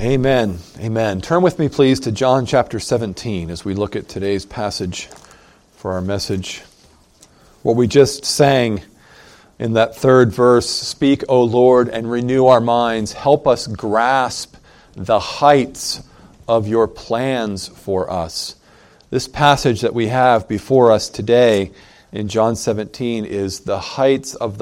Amen. Amen. Turn with me, please, to John chapter 17 as we look at today's passage for our message. What we just sang in that third verse, "Speak, O Lord, and renew our minds. Help us grasp the heights of your plans for us." This passage that we have before us today in John 17 is the heights of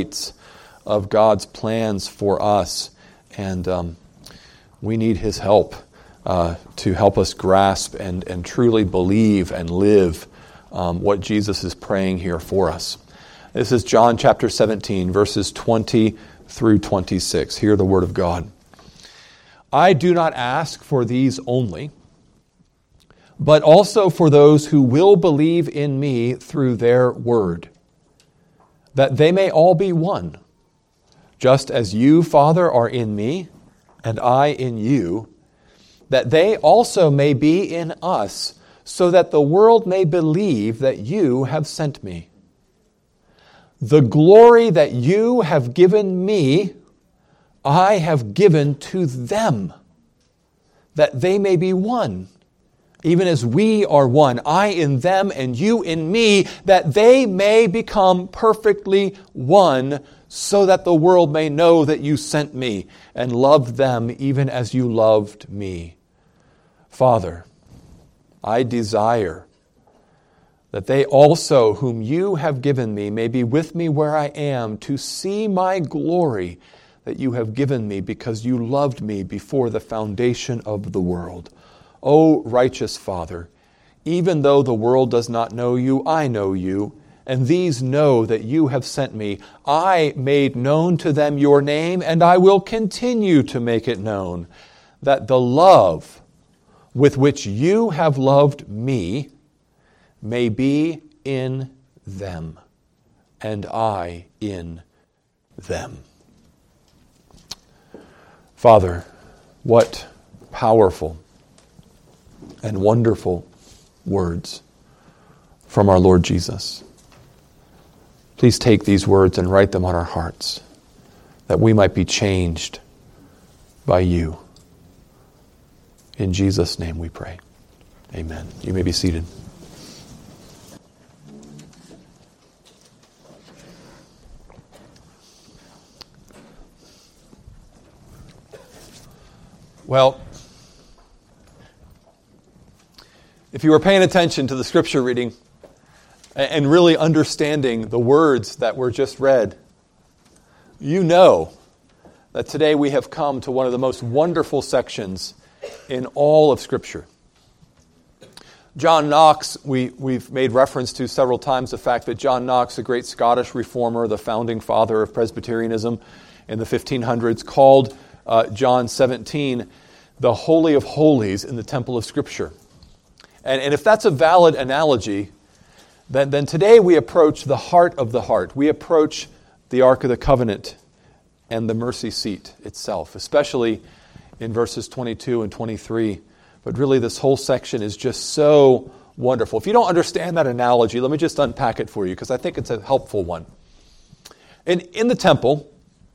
God's plans for us. And we need His help to help us grasp and truly believe and live what Jesus is praying here for us. This is John chapter 17, verses 20 through 26. Hear the word of God. "I do not ask for these only, but also for those who will believe in me through their word, that they may all be one, just as you, Father, are in me, and I in you, that they also may be in us, so that the world may believe that you have sent me. The glory that you have given me, I have given to them, that they may be one, even as we are one, I in them and you in me, that they may become perfectly one, so that the world may know that you sent me and loved them even as you loved me. Father, I desire that they also whom you have given me may be with me where I am, to see my glory that you have given me because you loved me before the foundation of the world. O righteous Father, even though the world does not know you, I know you, and these know that you have sent me. I made known to them your name, and I will continue to make it known, that the love with which you have loved me may be in them, and I in them." Father, what powerful and wonderful words from our Lord Jesus. Please take these words and write them on our hearts, that we might be changed by you. In Jesus' name we pray. Amen. You may be seated. Well, if you were paying attention to the scripture reading and really understanding the words that were just read, you know that today we have come to one of the most wonderful sections in all of Scripture. John Knox, we've made reference to several times the fact that John Knox, the great Scottish reformer, the founding father of Presbyterianism in the 1500s, called John 17 the Holy of Holies in the temple of Scripture. And if that's a valid analogy, then today we approach the heart of the heart. We approach the Ark of the Covenant and the mercy seat itself, especially in verses 22 and 23. But really this whole section is just so wonderful. If you don't understand that analogy, let me just unpack it for you, because I think it's a helpful one. In the temple,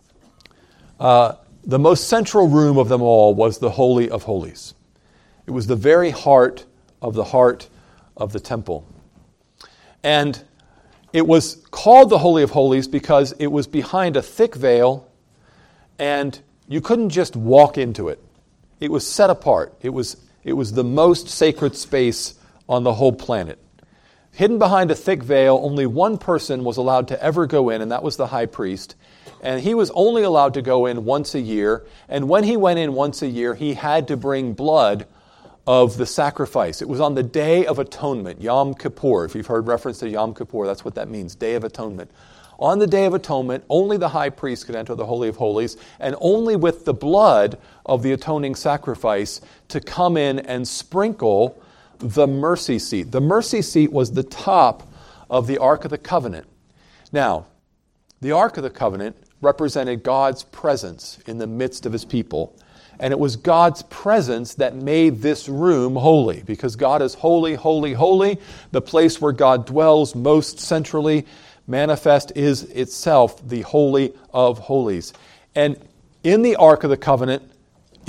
the most central room of them all was the Holy of Holies. It was the very heart of the temple. And it was called the Holy of Holies because it was behind a thick veil, and you couldn't just walk into it. It was set apart. It was the most sacred space on the whole planet. Hidden behind a thick veil, only one person was allowed to ever go in, and that was the high priest. And he was only allowed to go in once a year. And when he went in once a year, he had to bring blood of the sacrifice. It was on the Day of Atonement, Yom Kippur. If you've heard reference to Yom Kippur, that's what that means, Day of Atonement. On the Day of Atonement, only the high priest could enter the Holy of Holies, and only with the blood of the atoning sacrifice to come in and sprinkle the mercy seat. The mercy seat was the top of the Ark of the Covenant. Now, the Ark of the Covenant represented God's presence in the midst of His people. And it was God's presence that made this room holy, because God is holy, holy, holy. The place where God dwells most centrally manifest is itself the Holy of Holies. And in the Ark of the Covenant,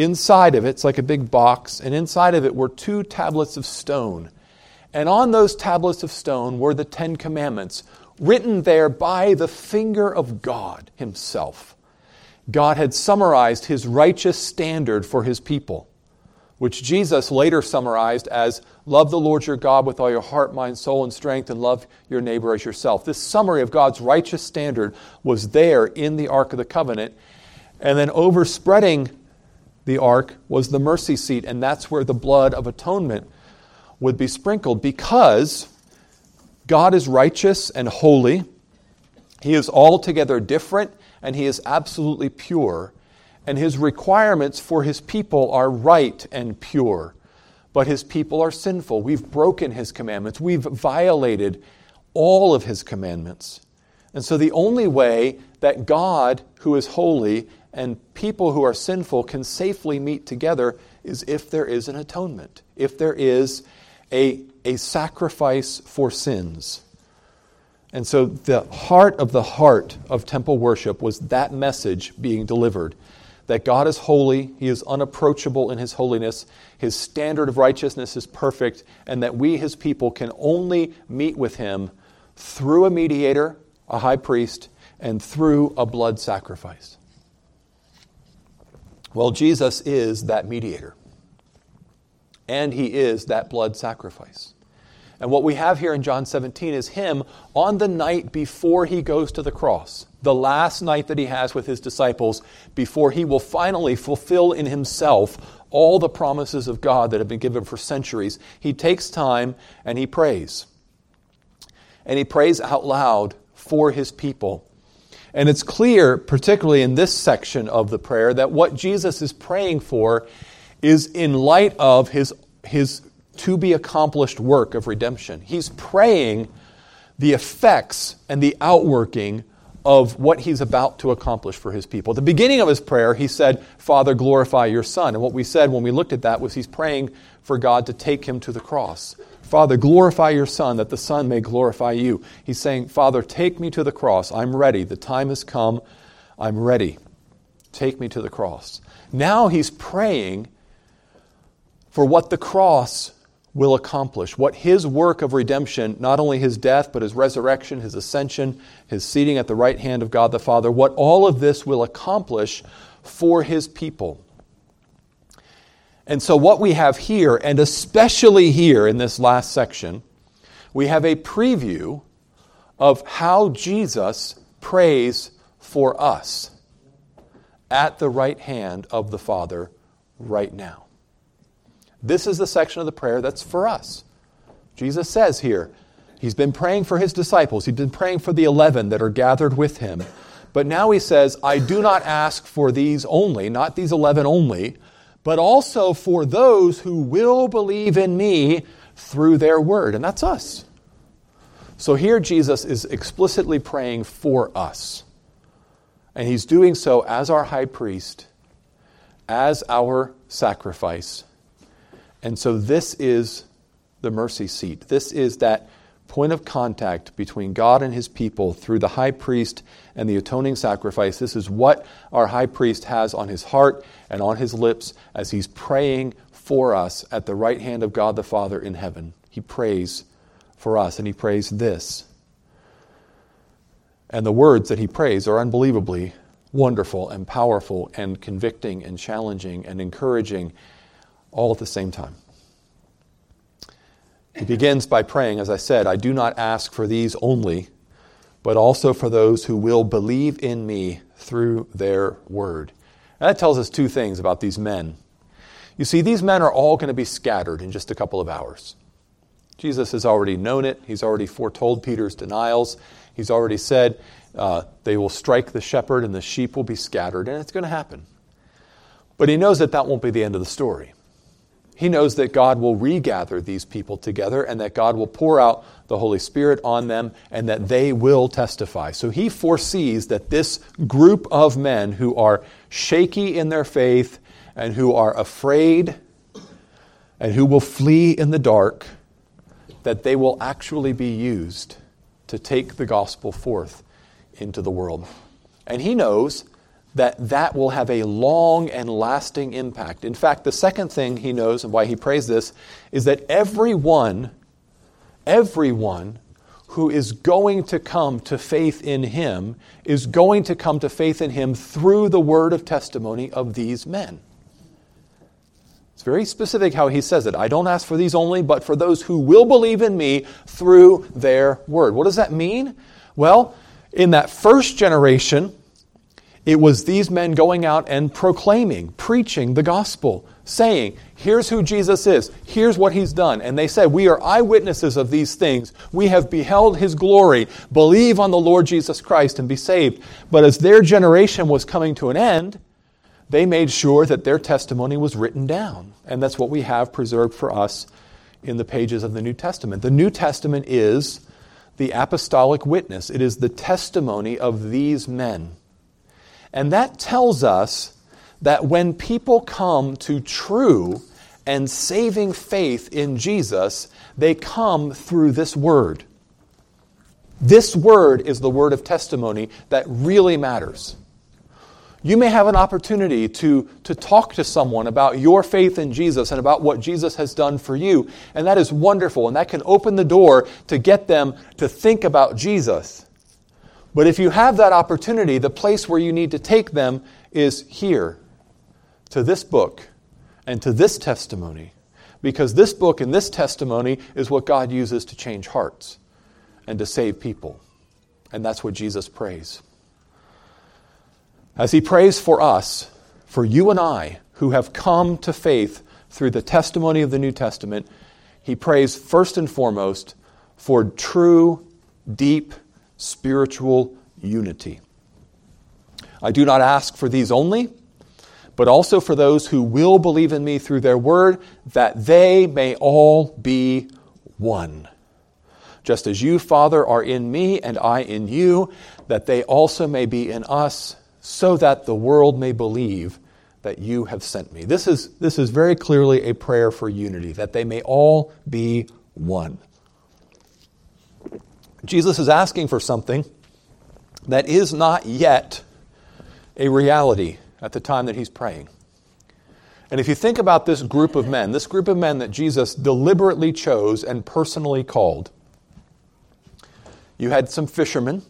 inside of it, it's like a big box, and inside of it were 2 tablets of stone. And on those tablets of stone were the 10 Commandments, written there by the finger of God himself. God had summarized his righteous standard for his people, which Jesus later summarized as, love the Lord your God with all your heart, mind, soul, and strength, and love your neighbor as yourself. This summary of God's righteous standard was there in the Ark of the Covenant. And then overspreading the Ark was the mercy seat, and that's where the blood of atonement would be sprinkled, because God is righteous and holy. He is altogether different, and he is absolutely pure. And his requirements for his people are right and pure. But his people are sinful. We've broken his commandments. We've violated all of his commandments. And so the only way that God, who is holy, and people who are sinful can safely meet together is if there is an atonement, if there is a sacrifice for sins. And so the heart of temple worship was that message being delivered, that God is holy, he is unapproachable in his holiness, his standard of righteousness is perfect, and that we, his people, can only meet with him through a mediator, a high priest, and through a blood sacrifice. Well, Jesus is that mediator, and he is that blood sacrifice. And what we have here in John 17 is him on the night before he goes to the cross, the last night that he has with his disciples before he will finally fulfill in himself all the promises of God that have been given for centuries. He takes time and he prays. And he prays out loud for his people. And it's clear, particularly in this section of the prayer, that what Jesus is praying for is in light of his to-be-accomplished work of redemption. He's praying the effects and the outworking of what he's about to accomplish for his people. At the beginning of his prayer, he said, Father, glorify your Son. And what we said when we looked at that was he's praying for God to take him to the cross. Father, glorify your Son, that the Son may glorify you. He's saying, Father, take me to the cross. I'm ready. The time has come. I'm ready. Take me to the cross. Now he's praying for what the cross will accomplish, what his work of redemption, not only his death, but his resurrection, his ascension, his seating at the right hand of God the Father, what all of this will accomplish for his people. And so what we have here, and especially here in this last section, we have a preview of how Jesus prays for us at the right hand of the Father right now. This is the section of the prayer that's for us. Jesus says here, he's been praying for his disciples. He's been praying for the 11 that are gathered with him. But now he says, I do not ask for these only, not these 11 only, but also for those who will believe in me through their word. And that's us. So here Jesus is explicitly praying for us. And he's doing so as our high priest, as our sacrifice. And so this is the mercy seat. This is that point of contact between God and his people through the high priest and the atoning sacrifice. This is what our high priest has on his heart and on his lips as he's praying for us at the right hand of God the Father in heaven. He prays for us, and he prays this. And the words that he prays are unbelievably wonderful and powerful and convicting and challenging and encouraging all at the same time. He begins by praying, as I said, I do not ask for these only, but also for those who will believe in me through their word. And that tells us two things about these men. You see, these men are all going to be scattered in just a couple of hours. Jesus has already known it. He's already foretold Peter's denials. He's already said they will strike the shepherd and the sheep will be scattered, and it's going to happen. But he knows that that won't be the end of the story. He knows that God will regather these people together and that God will pour out the Holy Spirit on them and that they will testify. So he foresees that this group of men who are shaky in their faith and who are afraid and who will flee in the dark, that they will actually be used to take the gospel forth into the world. And he knows that will have a long and lasting impact. In fact, the second thing he knows and why he prays this is that everyone who is going to come to faith in him is going to come to faith in him through the word of testimony of these men. It's very specific how he says it. I don't ask for these only, but for those who will believe in me through their word. What does that mean? Well, in that first generation, it was these men going out and proclaiming, preaching the gospel, saying, here's who Jesus is, here's what he's done. And they said, we are eyewitnesses of these things. We have beheld his glory. Believe on the Lord Jesus Christ and be saved. But as their generation was coming to an end, they made sure that their testimony was written down. And that's what we have preserved for us in the pages of the New Testament. The New Testament is the apostolic witness. It is the testimony of these men. And that tells us that when people come to true and saving faith in Jesus, they come through this word. This word is the word of testimony that really matters. You may have an opportunity to talk to someone about your faith in Jesus and about what Jesus has done for you, and that is wonderful, and that can open the door to get them to think about Jesus. But if you have that opportunity, the place where you need to take them is here, to this book and to this testimony. Because this book and this testimony is what God uses to change hearts and to save people. And that's what Jesus prays. As he prays for us, for you and I, who have come to faith through the testimony of the New Testament, he prays first and foremost for true, deep, spiritual unity. I do not ask for these only, but also for those who will believe in me through their word, that they may all be one. Just as you, Father, are in me and I in you, that they also may be in us, so that the world may believe that you have sent me. This is very clearly a prayer for unity, that they may all be one. Jesus is asking for something that is not yet a reality at the time that he's praying. And if you think about this group of men that Jesus deliberately chose and personally called, you had some fishermen,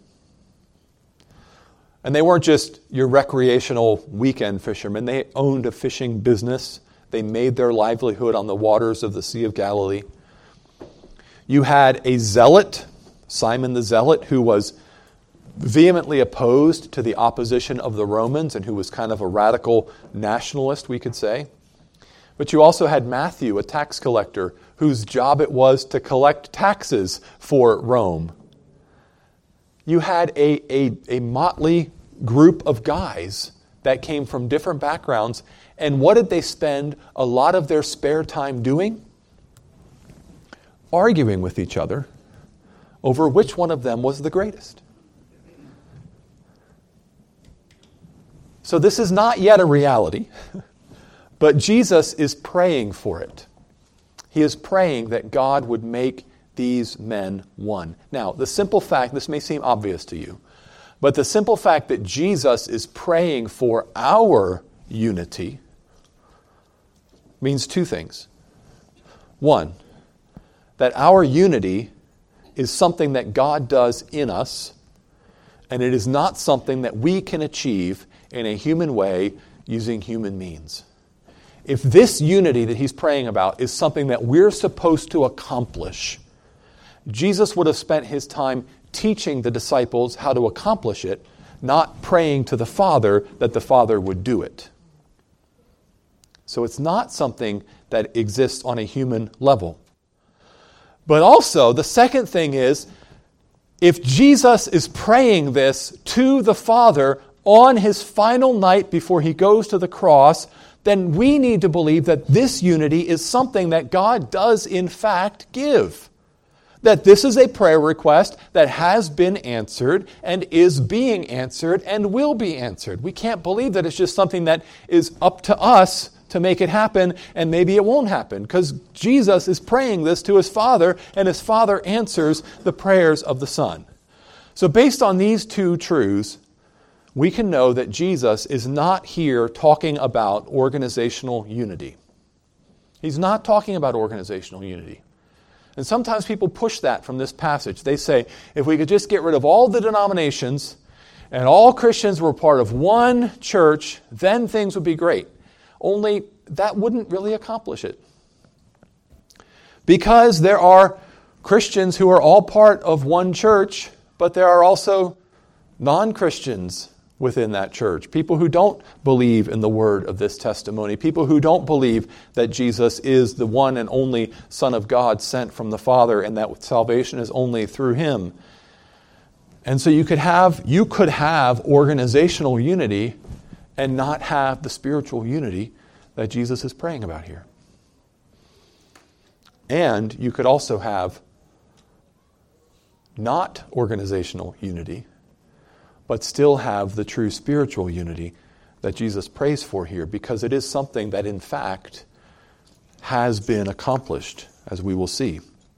and they weren't just your recreational weekend fishermen. They owned a fishing business. They made their livelihood on the waters of the Sea of Galilee. You had a zealot, Simon the Zealot, who was vehemently opposed to the opposition of the Romans and who was kind of a radical nationalist, we could say. But you also had Matthew, a tax collector, whose job it was to collect taxes for Rome. You had a motley group of guys that came from different backgrounds, and what did they spend a lot of their spare time doing? Arguing with each other over which one of them was the greatest. So this is not yet a reality, but Jesus is praying for it. He is praying that God would make these men one. Now, the simple fact, this may seem obvious to you, but the simple fact that Jesus is praying for our unity means two things. One, that our unity is something that God does in us, and it is not something that we can achieve in a human way using human means. If this unity that he's praying about is something that we're supposed to accomplish, Jesus would have spent his time teaching the disciples how to accomplish it, not praying to the Father that the Father would do it. So it's not something that exists on a human level. But also, the second thing is, if Jesus is praying this to the Father on his final night before he goes to the cross, then we need to believe that this unity is something that God does in fact give. That this is a prayer request that has been answered and is being answered and will be answered. We can't believe that it's just something that is up to us to make it happen, and maybe it won't happen, because Jesus is praying this to his Father, and his Father answers the prayers of the Son. So based on these two truths, we can know that Jesus is not here talking about organizational unity. He's not talking about organizational unity. And sometimes people push that from this passage. They say, if we could just get rid of all the denominations and all Christians were part of one church, then things would be great. Only that wouldn't really accomplish it. Because there are Christians who are all part of one church, but there are also non-Christians within that church. People who don't believe in the word of this testimony. People who don't believe that Jesus is the one and only Son of God sent from the Father and that salvation is only through Him. And so you could have organizational unity and not have the spiritual unity that Jesus is praying about here. And you could also have not organizational unity, but still have the true spiritual unity that Jesus prays for here, because it is something that in fact has been accomplished, as we will see.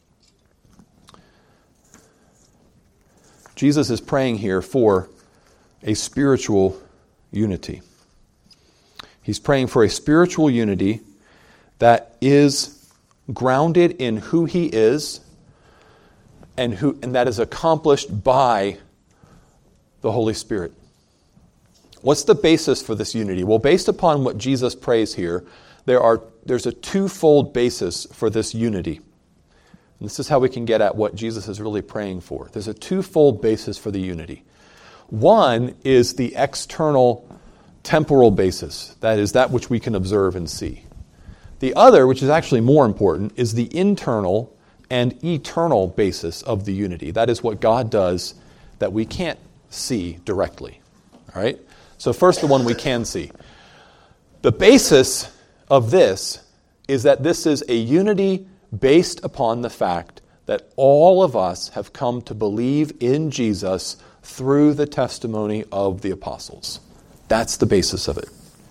Jesus is praying here for a spiritual unity. He's praying for a spiritual unity that is grounded in who He is and that is accomplished by the Holy Spirit. What's the basis for this unity? Well, based upon what Jesus prays here, there's a twofold basis for this unity. And this is how we can get at what Jesus is really praying for. There's a twofold basis for the unity. One is the external temporal basis. That is that which we can observe and see. The other, which is actually more important, is the internal and eternal basis of the unity. That is what God does that we can't see directly. All right? So first, the one we can see. The basis of this is that this is a unity based upon the fact that all of us have come to believe in Jesus through the testimony of the apostles. That's the basis of it.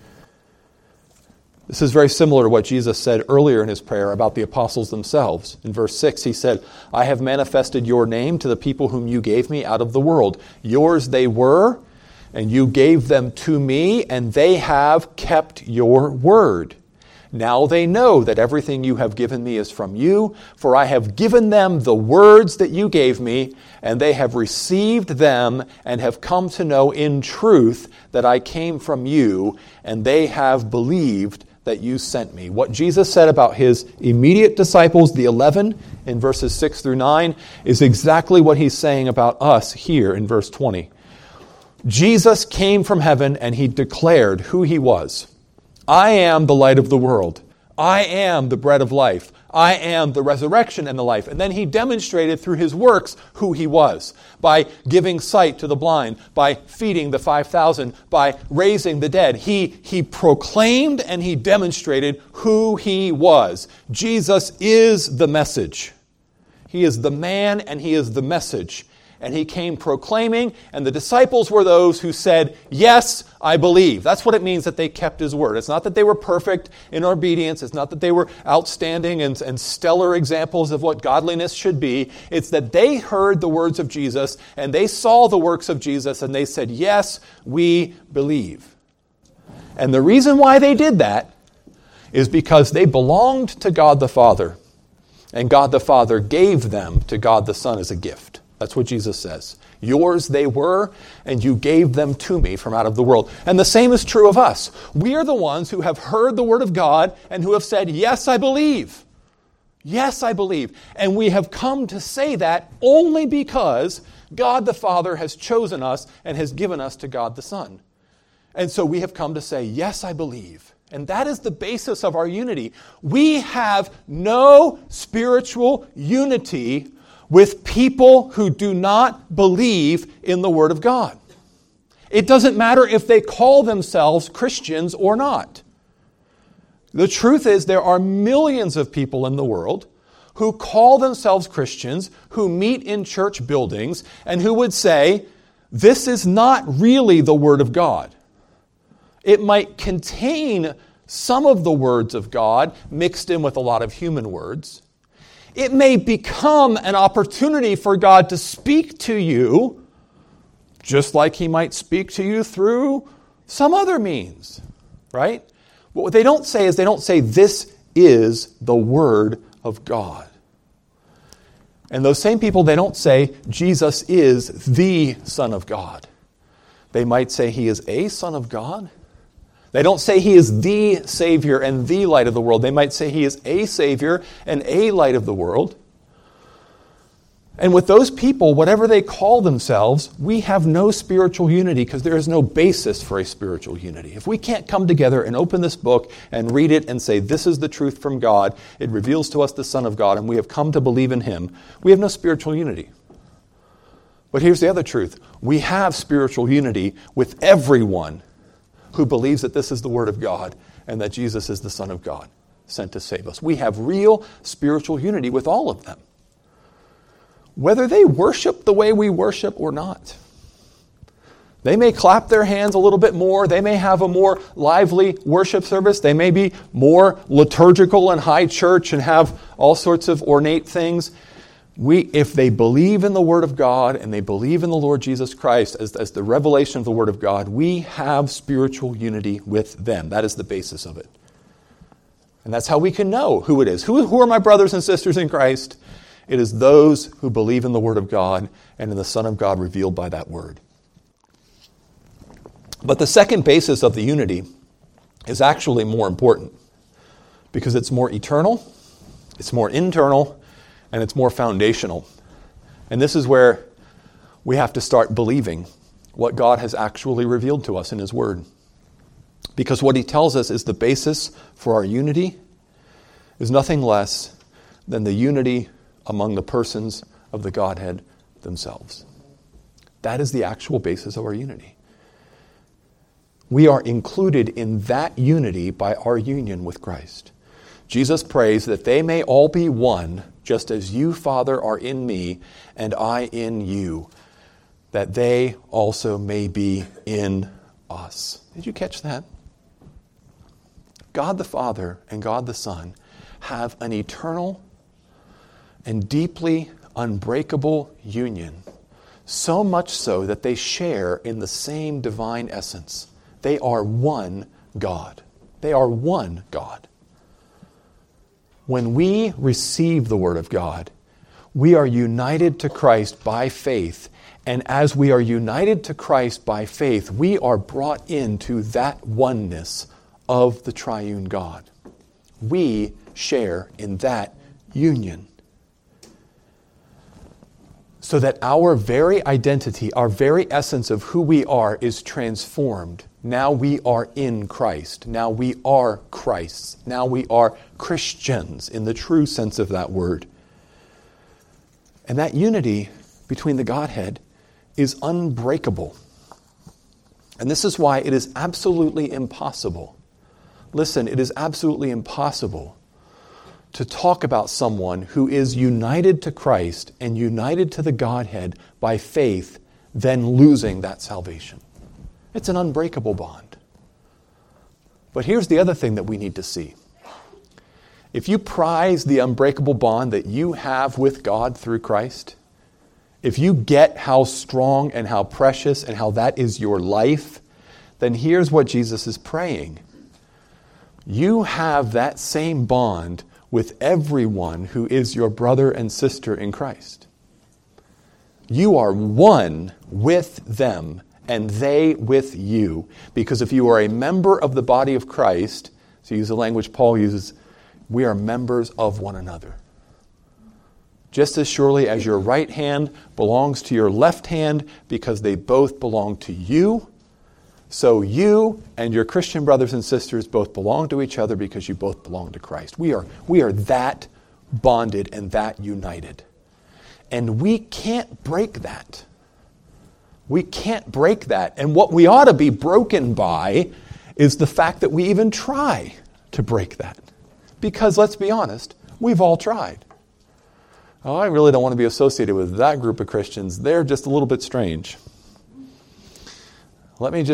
This is very similar to what Jesus said earlier in His prayer about the apostles themselves. In verse 6, He said, I have manifested your name to the people whom you gave me out of the world. Yours they were, and you gave them to me, and they have kept your word. Now they know that everything you have given me is from you, for I have given them the words that you gave me, and they have received them and have come to know in truth that I came from you, and they have believed that you sent me. What Jesus said about His immediate disciples, the 11, in verses 6 through 9, is exactly what He's saying about us here in verse 20. Jesus came from heaven and He declared who He was. I am the light of the world. I am the bread of life. I am the resurrection and the life. And then He demonstrated through His works who He was. By giving sight to the blind, by feeding the 5,000, by raising the dead. He proclaimed and He demonstrated who He was. Jesus is the message. He is the man and He is the message. And He came proclaiming, and the disciples were those who said, yes, I believe. That's what it means that they kept His word. It's not that they were perfect in obedience. It's not that they were outstanding and stellar examples of what godliness should be. It's that they heard the words of Jesus, and they saw the works of Jesus, and they said, yes, we believe. And the reason why they did that is because they belonged to God the Father, and God the Father gave them to God the Son as a gift. That's what Jesus says. Yours they were, and you gave them to me from out of the world. And the same is true of us. We are the ones who have heard the word of God and who have said, yes, I believe. Yes, I believe. And we have come to say that only because God the Father has chosen us and has given us to God the Son. And so we have come to say, yes, I believe. And that is the basis of our unity. We have no spiritual unity with people who do not believe in the Word of God. It doesn't matter if they call themselves Christians or not. The truth is there are millions of people in the world who call themselves Christians, who meet in church buildings, and who would say, this is not really the Word of God. It might contain some of the words of God mixed in with a lot of human words. It may become an opportunity for God to speak to you just like he might speak to you through some other means, right? But what they don't say is this is the Word of God. And those same people, they don't say Jesus is the Son of God. They might say he is a Son of God. They don't say he is the Savior and the light of the world. They might say he is a Savior and a light of the world. And with those people, whatever they call themselves, we have no spiritual unity because there is no basis for a spiritual unity. If we can't come together and open this book and read it and say, this is the truth from God, it reveals to us the Son of God, and we have come to believe in him, we have no spiritual unity. But here's the other truth. We have spiritual unity with everyone who believes that this is the Word of God and that Jesus is the Son of God, sent to save us. We have real spiritual unity with all of them, whether they worship the way we worship or not. They may clap their hands a little bit more. They may have a more lively worship service. They may be more liturgical and high church and have all sorts of ornate things. If they believe in the Word of God and they believe in the Lord Jesus Christ as the revelation of the Word of God, we have spiritual unity with them. That is the basis of it. And that's how we can know who it is. Who are my brothers and sisters in Christ? It is those who believe in the Word of God and in the Son of God revealed by that Word. But the second basis of the unity is actually more important because it's more eternal, it's more internal, and it's more foundational. And this is where we have to start believing what God has actually revealed to us in His Word. Because what He tells us is the basis for our unity is nothing less than the unity among the persons of the Godhead themselves. That is the actual basis of our unity. We are included in that unity by our union with Christ. Jesus prays that they may all be one, just as you, Father, are in me, and I in you, that they also may be in us. Did you catch that? God the Father and God the Son have an eternal and deeply unbreakable union, so much so that they share in the same divine essence. They are one God. They are one God. When we receive the Word of God, we are united to Christ by faith, and as we are united to Christ by faith, we are brought into that oneness of the triune God. We share in that union. So that our very identity, our very essence of who we are is transformed. Now we are in Christ. Now we are Christ's. Now we are Christians in the true sense of that word. And that unity between the Godhead is unbreakable. And this is why it is absolutely impossible. Listen, it is absolutely impossible to talk about someone who is united to Christ and united to the Godhead by faith, then losing that salvation. It's an unbreakable bond. But here's the other thing that we need to see. If you prize the unbreakable bond that you have with God through Christ, if you get how strong and how precious and how that is your life, then here's what Jesus is praying. You have that same bond with everyone who is your brother and sister in Christ. You are one with them and they with you. Because if you are a member of the body of Christ, to use the language Paul uses, we are members of one another. Just as surely as your right hand belongs to your left hand because they both belong to you, so you and your Christian brothers and sisters both belong to each other because you both belong to Christ. We are that bonded and that united. And we can't break that. We can't break that. And what we ought to be broken by is the fact that we even try to break that. Because let's be honest, we've all tried. Oh, I really don't want to be associated with that group of Christians. They're just a little bit strange. Let me just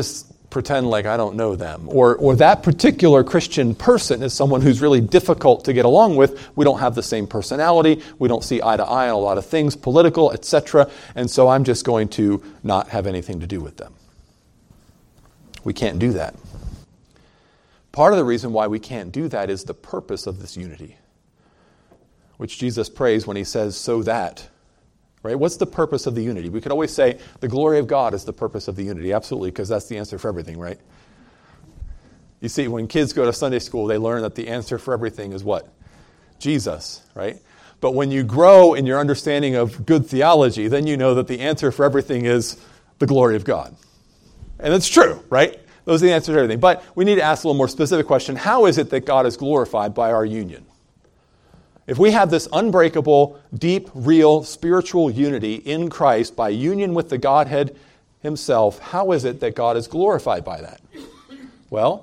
pretend like I don't know them. Or that particular Christian person is someone who's really difficult to get along with. We don't have the same personality. We don't see eye to eye on a lot of things, political, etc. And so I'm just going to not have anything to do with them. We can't do that. Part of the reason why we can't do that is the purpose of this unity, which Jesus prays when he says, so that. Right? What's the purpose of the unity? We could always say the glory of God is the purpose of the unity. Absolutely, because that's the answer for everything, right? You see, when kids go to Sunday school, they learn that the answer for everything is what? Jesus, right? But when you grow in your understanding of good theology, then you know that the answer for everything is the glory of God. And it's true, right? Those are the answers to everything. But we need to ask a little more specific question. How is it that God is glorified by our union? If we have this unbreakable, deep, real, spiritual unity in Christ by union with the Godhead himself, how is it that God is glorified by that? Well,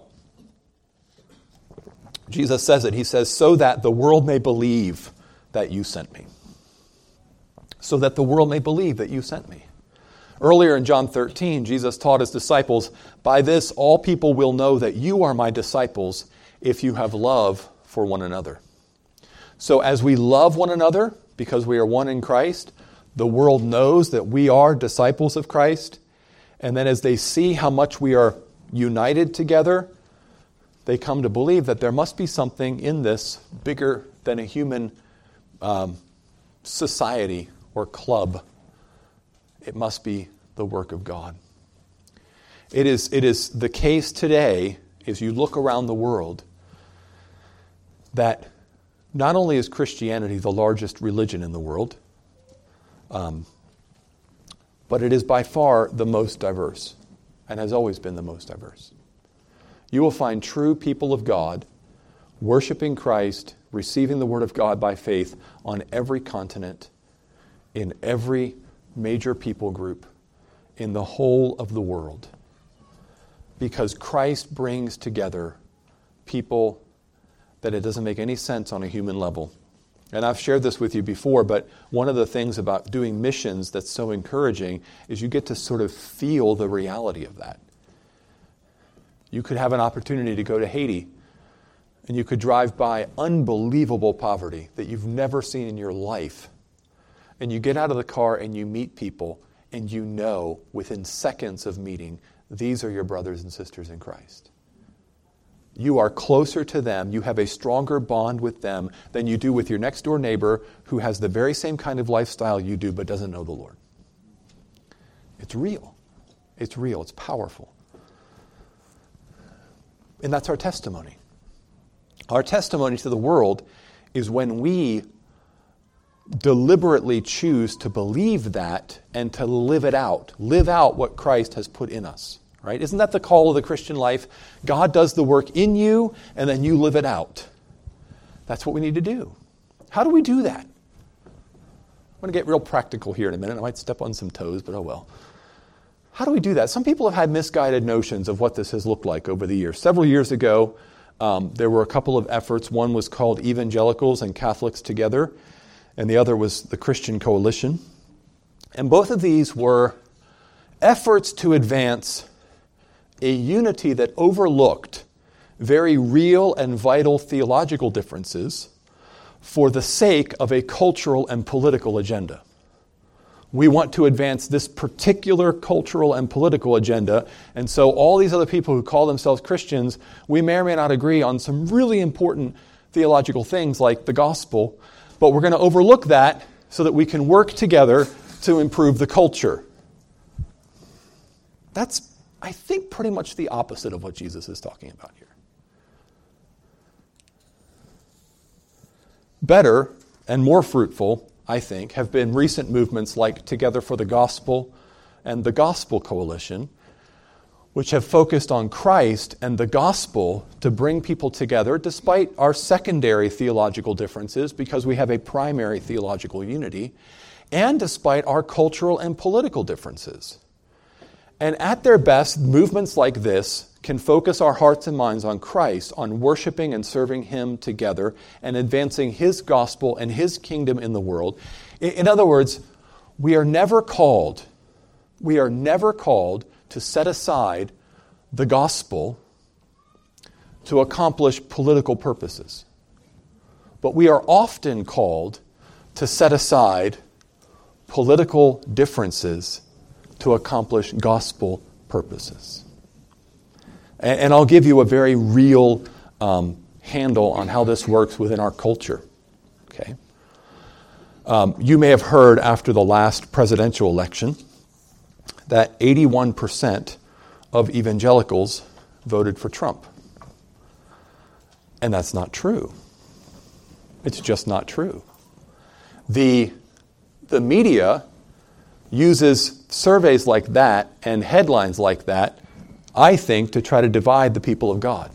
Jesus says it. He says, so that the world may believe that you sent me. So that the world may believe that you sent me. Earlier in John 13, Jesus taught his disciples, by this all people will know that you are my disciples if you have love for one another. So as we love one another, because we are one in Christ, the world knows that we are disciples of Christ. And then as they see how much we are united together, they come to believe that there must be something in this bigger than a human society or club. It must be the work of God. It is the case today, as you look around the world, that not only is Christianity the largest religion in the world, but it is by far the most diverse and has always been the most diverse. You will find true people of God worshiping Christ, receiving the Word of God by faith on every continent, in every major people group, in the whole of the world. Because Christ brings together people that it doesn't make any sense on a human level. And I've shared this with you before, but one of the things about doing missions that's so encouraging is you get to sort of feel the reality of that. You could have an opportunity to go to Haiti, and you could drive by unbelievable poverty that you've never seen in your life. And you get out of the car and you meet people, and you know within seconds of meeting, these are your brothers and sisters in Christ. You are closer to them, you have a stronger bond with them than you do with your next door neighbor who has the very same kind of lifestyle you do but doesn't know the Lord. It's real. It's real. It's powerful. And that's our testimony. Our testimony to the world is when we deliberately choose to believe that and to live it out. Live out what Christ has put in us. Right? Isn't that the call of the Christian life? God does the work in you, and then you live it out. That's what we need to do. How do we do that? I'm going to get real practical here in a minute. I might step on some toes, but oh well. How do we do that? Some people have had misguided notions of what this has looked like over the years. Several years ago, there were a couple of efforts. One was called Evangelicals and Catholics Together, and the other was the Christian Coalition. And both of these were efforts to advance a unity that overlooked very real and vital theological differences for the sake of a cultural and political agenda. We want to advance this particular cultural and political agenda, and so all these other people who call themselves Christians, we may or may not agree on some really important theological things like the gospel, but we're going to overlook that so that we can work together to improve the culture. That's, I think, pretty much the opposite of what Jesus is talking about here. Better and more fruitful, I think, have been recent movements like Together for the Gospel and the Gospel Coalition, which have focused on Christ and the gospel to bring people together despite our secondary theological differences, because we have a primary theological unity, and despite our cultural and political differences. And at their best, movements like this can focus our hearts and minds on Christ, on worshiping and serving Him together, and advancing His gospel and His kingdom in the world. In other words, we are never called to set aside the gospel to accomplish political purposes. But we are often called to set aside political differences to accomplish gospel purposes. And I'll give you a very real handle on how this works within our culture. Okay. You may have heard after the last presidential election that 81% of evangelicals voted for Trump. And that's not true. It's just not true. The media uses surveys like that and headlines like that, I think, to try to divide the people of God.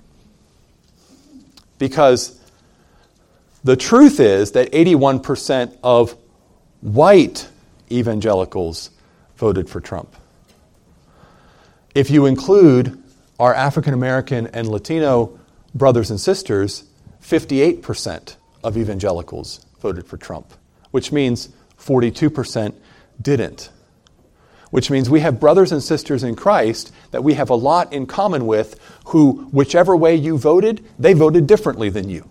Because the truth is that 81% of white evangelicals voted for Trump. If you include our African American and Latino brothers and sisters, 58% of evangelicals voted for Trump, which means 42% didn't. Which means we have brothers and sisters in Christ that we have a lot in common with who, whichever way you voted, they voted differently than you.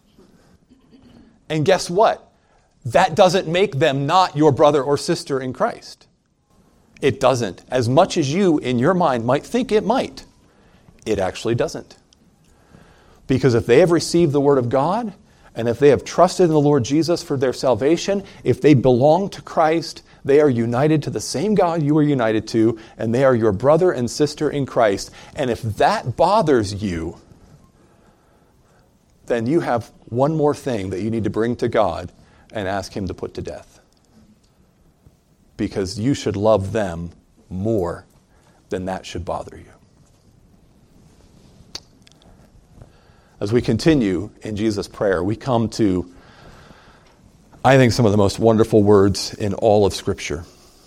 And guess what? That doesn't make them not your brother or sister in Christ. It doesn't. As much as you, in your mind, might think it might, it actually doesn't. Because if they have received the Word of God, and if they have trusted in the Lord Jesus for their salvation, if they belong to Christ, they are united to the same God you are united to, and they are your brother and sister in Christ. And if that bothers you, then you have one more thing that you need to bring to God and ask Him to put to death. Because you should love them more than that should bother you. As we continue in Jesus' prayer, we come to, I think, some of the most wonderful words in all of Scripture.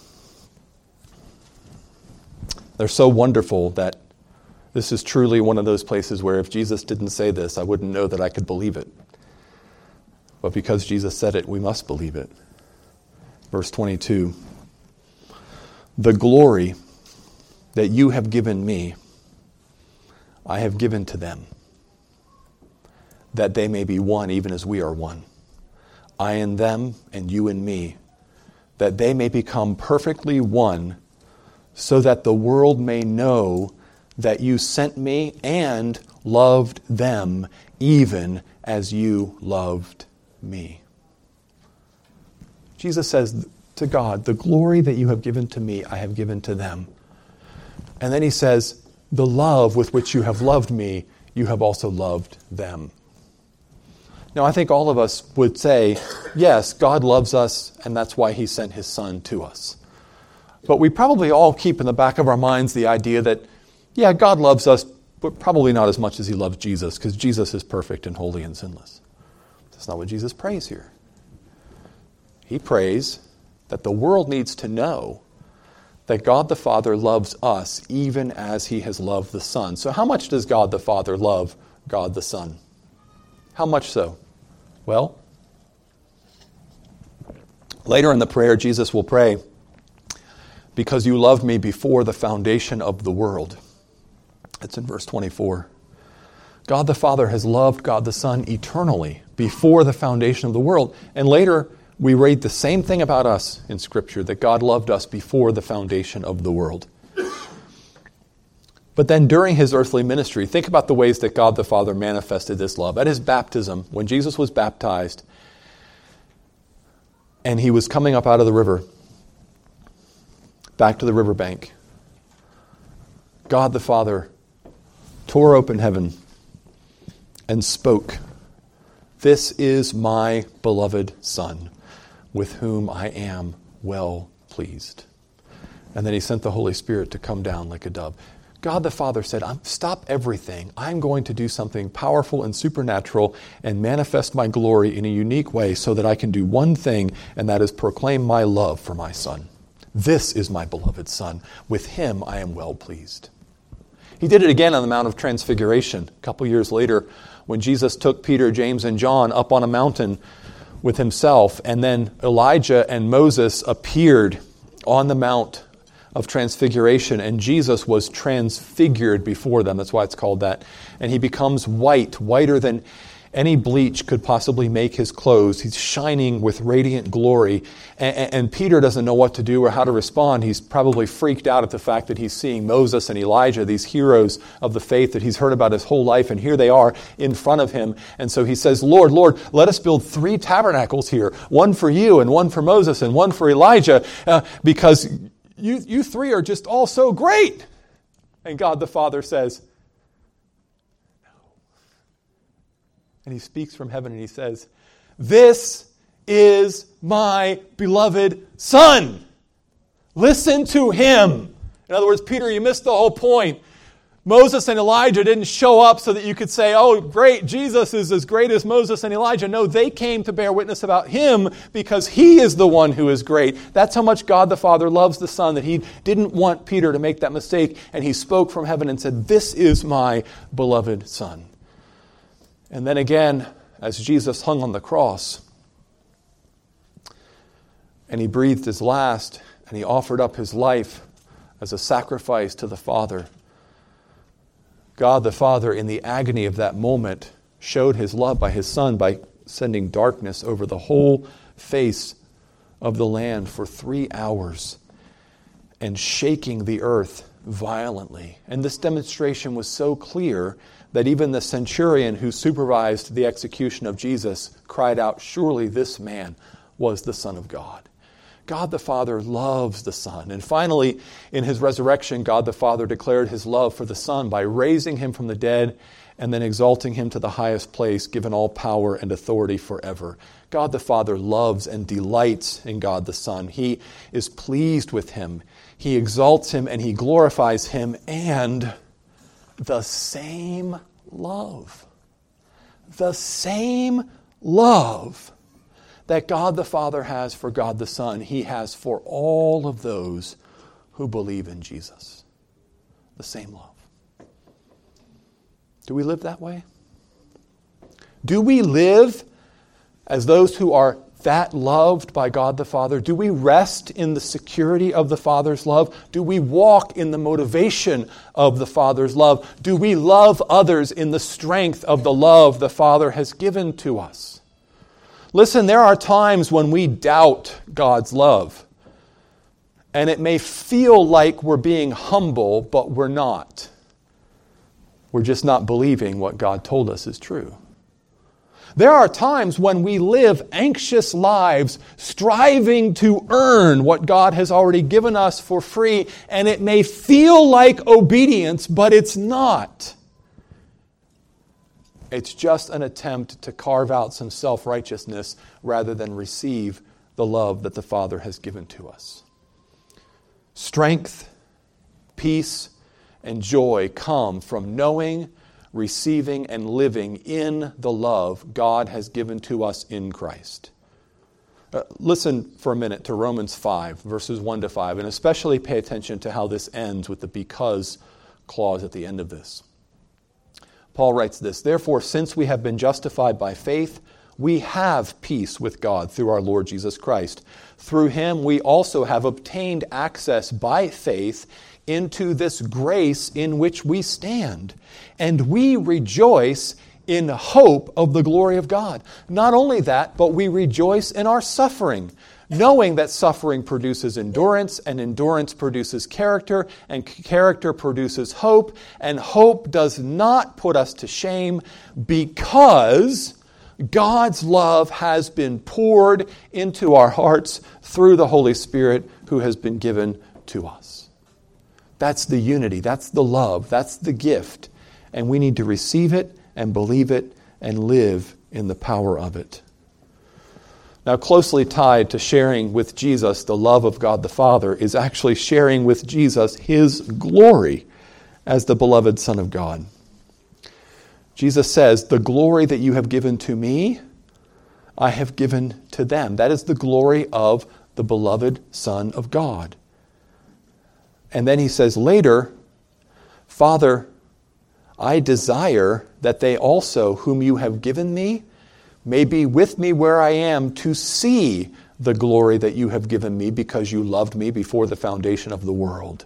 They're so wonderful that this is truly one of those places where if Jesus didn't say this, I wouldn't know that I could believe it. But because Jesus said it, we must believe it. Verse 22, the glory that you have given me, I have given to them, that they may be one even as we are one. I in them and you in me, that they may become perfectly one, so that the world may know that you sent me and loved them even as you loved me. Jesus says to God, the glory that you have given to me, I have given to them. And then he says, the love with which you have loved me, you have also loved them. Now, I think all of us would say, yes, God loves us, and that's why He sent His Son to us. But we probably all keep in the back of our minds the idea that, yeah, God loves us, but probably not as much as He loves Jesus, because Jesus is perfect and holy and sinless. That's not what Jesus prays here. He prays that the world needs to know that God the Father loves us even as He has loved the Son. So how much does God the Father love God the Son? How much so? Well, later in the prayer, Jesus will pray, because you loved me before the foundation of the world. It's in verse 24. God the Father has loved God the Son eternally before the foundation of the world. And later, we read the same thing about us in Scripture, that God loved us before the foundation of the world. But then during His earthly ministry, think about the ways that God the Father manifested this love. At His baptism, when Jesus was baptized, and He was coming up out of the river, back to the riverbank, God the Father tore open heaven and spoke, "This is my beloved Son, with whom I am well pleased." And then He sent the Holy Spirit to come down like a dove. God the Father said, stop everything. I'm going to do something powerful and supernatural and manifest my glory in a unique way so that I can do one thing, and that is proclaim my love for my Son. This is my beloved Son. With Him I am well pleased. He did it again on the Mount of Transfiguration a couple years later when Jesus took Peter, James, and John up on a mountain with Himself, and then Elijah and Moses appeared on the mount of transfiguration, and Jesus was transfigured before them. That's why it's called that. And he becomes white, whiter than any bleach could possibly make his clothes. He's shining with radiant glory. And Peter doesn't know what to do or how to respond. He's probably freaked out at the fact that he's seeing Moses and Elijah, these heroes of the faith that he's heard about his whole life, and here they are in front of him. And so he says, Lord, Lord, let us build 3 tabernacles here, one for you and one for Moses and one for Elijah, because you 3 are just all so great. And God the Father says, and he speaks from heaven and he says, this is my beloved Son. Listen to him. In other words, Peter, you missed the whole point. Moses and Elijah didn't show up so that you could say, oh, great, Jesus is as great as Moses and Elijah. No, they came to bear witness about him because he is the one who is great. That's how much God the Father loves the Son, that he didn't want Peter to make that mistake. And he spoke from heaven and said, this is my beloved Son. And then again, as Jesus hung on the cross, and he breathed his last, and he offered up his life as a sacrifice to the Father, God the Father, in the agony of that moment, showed his love by his Son by sending darkness over the whole face of the land for 3 hours and shaking the earth violently. And this demonstration was so clear that even the centurion who supervised the execution of Jesus cried out, surely this man was the Son of God. God the Father loves the Son. And finally, in his resurrection, God the Father declared his love for the Son by raising him from the dead and then exalting him to the highest place, given all power and authority forever. God the Father loves and delights in God the Son. He is pleased with him. He exalts him and he glorifies him, and the same love that God the Father has for God the Son, he has for all of those who believe in Jesus. The same love. Do we live that way? Do we live as those who are that loved by God the Father? Do we rest in the security of the Father's love? Do we walk in the motivation of the Father's love? Do we love others in the strength of the love the Father has given to us? Listen, there are times when we doubt God's love. And it may feel like we're being humble, but we're not. We're just not believing what God told us is true. There are times when we live anxious lives, striving to earn what God has already given us for free, and it may feel like obedience, but it's not. It's just an attempt to carve out some self-righteousness rather than receive the love that the Father has given to us. Strength, peace, and joy come from knowing, receiving, and living in the love God has given to us in Christ. Listen for a minute to Romans 5, verses 1 to 5, and especially pay attention to how this ends with the because clause at the end of this. Paul writes this, therefore, since we have been justified by faith, we have peace with God through our Lord Jesus Christ. Through him we also have obtained access by faith into this grace in which we stand. And we rejoice in hope of the glory of God. Not only that, but we rejoice in our suffering, knowing that suffering produces endurance, and endurance produces character, and character produces hope, and hope does not put us to shame because God's love has been poured into our hearts through the Holy Spirit who has been given to us. That's the unity, that's the love, that's the gift, and we need to receive it and believe it and live in the power of it. Now, closely tied to sharing with Jesus the love of God the Father is actually sharing with Jesus his glory as the beloved Son of God. Jesus says, the glory that you have given to me, I have given to them. That is the glory of the beloved Son of God. And then he says later, Father, I desire that they also, whom you have given me, may be with me where I am, to see the glory that you have given me because you loved me before the foundation of the world.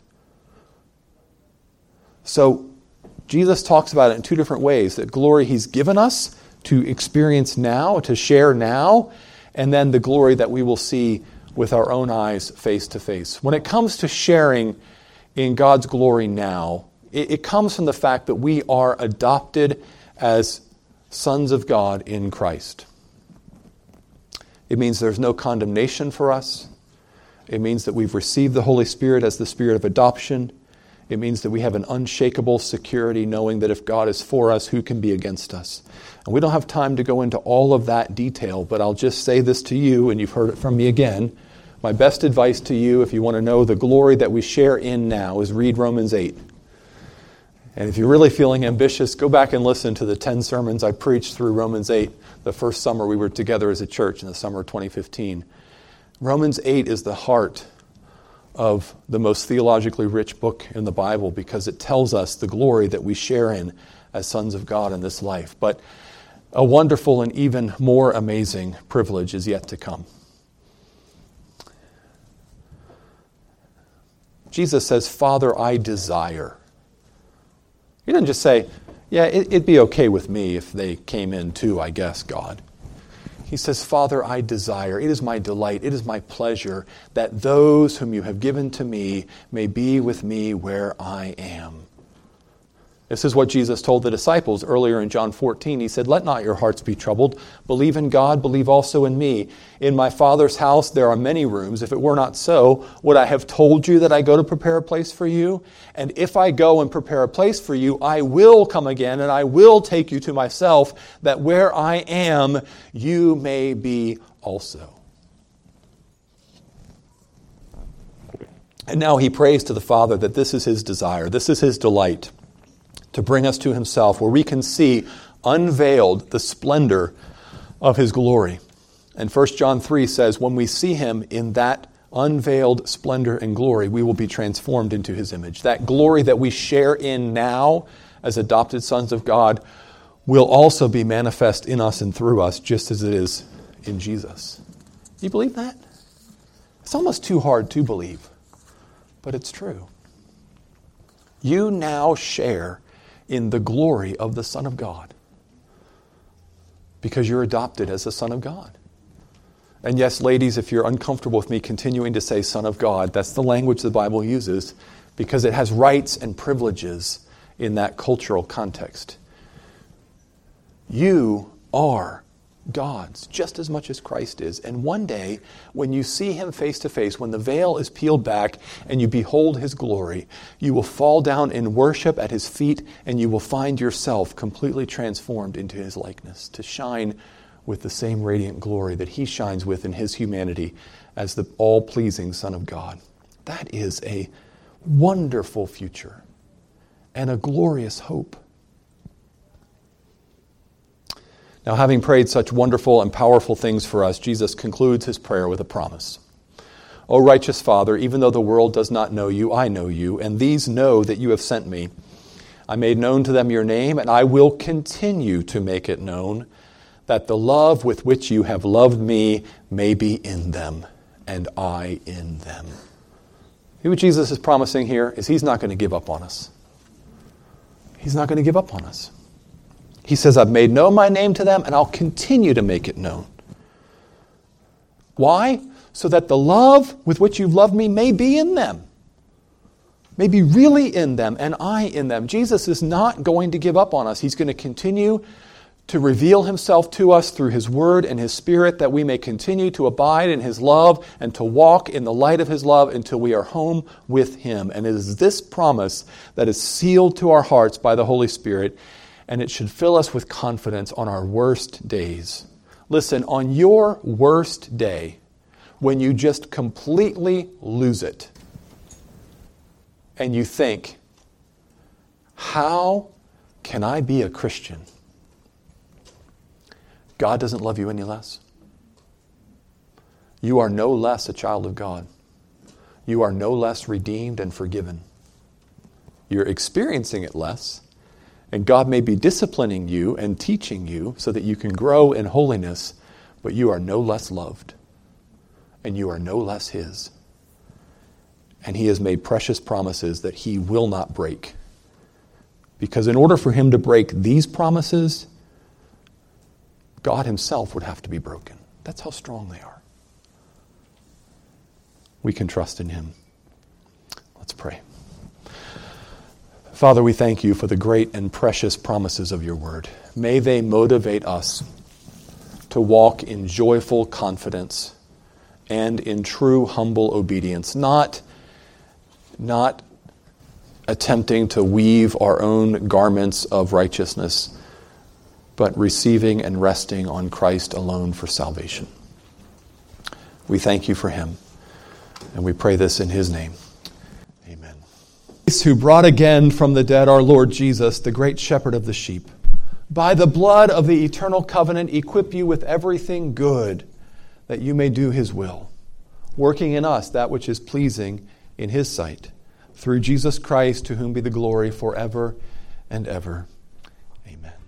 So Jesus talks about it in two different ways. That glory he's given us to experience now, to share now, and then the glory that we will see with our own eyes face to face. When it comes to sharing in God's glory now, it comes from the fact that we are adopted as sons of God in Christ. It means there's no condemnation for us. It means that we've received the Holy Spirit as the Spirit of adoption. It means that we have an unshakable security knowing that if God is for us, who can be against us? And we don't have time to go into all of that detail, but I'll just say this to you, and you've heard it from me again. My best advice to you, if you want to know the glory that we share in now, is read Romans 8. And if you're really feeling ambitious, go back and listen to the 10 sermons I preached through Romans 8 the first summer we were together as a church in the summer of 2015. Romans 8 is the heart of the most theologically rich book in the Bible because it tells us the glory that we share in as sons of God in this life. But a wonderful and even more amazing privilege is yet to come. Jesus says, Father, I desire. He doesn't just say, yeah, it'd be okay with me if they came in too, I guess, God. He says, Father, I desire, it is my delight, it is my pleasure that those whom you have given to me may be with me where I am. This is what Jesus told the disciples earlier in John 14. He said, let not your hearts be troubled. Believe in God, believe also in me. In my Father's house there are many rooms. If it were not so, would I have told you that I go to prepare a place for you? And if I go and prepare a place for you, I will come again and I will take you to myself, that where I am, you may be also. And now he prays to the Father that this is his desire, this is his delight, to bring us to himself, where we can see unveiled the splendor of his glory. And 1 John 3 says, when we see him in that unveiled splendor and glory, we will be transformed into his image. That glory that we share in now as adopted sons of God will also be manifest in us and through us, just as it is in Jesus. Do you believe that? It's almost too hard to believe, but it's true. You now share in the glory of the Son of God because you're adopted as a son of God. And yes, ladies, if you're uncomfortable with me continuing to say Son of God, that's the language the Bible uses because it has rights and privileges in that cultural context. You are God's just as much as Christ is. And one day, when you see him face to face, when the veil is peeled back and you behold his glory, you will fall down in worship at his feet and you will find yourself completely transformed into his likeness, to shine with the same radiant glory that he shines with in his humanity as the all-pleasing Son of God. That is a wonderful future and a glorious hope. Now, having prayed such wonderful and powerful things for us, Jesus concludes his prayer with a promise. O righteous Father, even though the world does not know you, I know you, and these know that you have sent me. I made known to them your name, and I will continue to make it known, that the love with which you have loved me may be in them, and I in them. See what Jesus is promising here is he's not going to give up on us. He's not going to give up on us. He says, I've made known my name to them, and I'll continue to make it known. Why? So that the love with which you've loved me may be in them. May be really in them, and I in them. Jesus is not going to give up on us. He's going to continue to reveal himself to us through his word and his spirit, that we may continue to abide in his love and to walk in the light of his love until we are home with him. And it is this promise that is sealed to our hearts by the Holy Spirit, and it should fill us with confidence on our worst days. Listen, on your worst day, when you just completely lose it, and you think, how can I be a Christian? God doesn't love you any less. You are no less a child of God. You are no less redeemed and forgiven. You're experiencing it less, and God may be disciplining you and teaching you so that you can grow in holiness, but you are no less loved. and you are no less his. And he has made precious promises that he will not break. Because in order for him to break these promises, God himself would have to be broken. That's how strong they are. We can trust in him. Let's pray. Father, we thank you for the great and precious promises of your word. May they motivate us to walk in joyful confidence and in true humble obedience, not attempting to weave our own garments of righteousness, but receiving and resting on Christ alone for salvation. We thank you for him, and we pray this in his name. Amen. Who brought again from the dead our Lord Jesus, the great shepherd of the sheep, by the blood of the eternal covenant, equip you with everything good, that you may do his will, working in us that which is pleasing in his sight, through Jesus Christ, to whom be the glory forever and ever. Amen.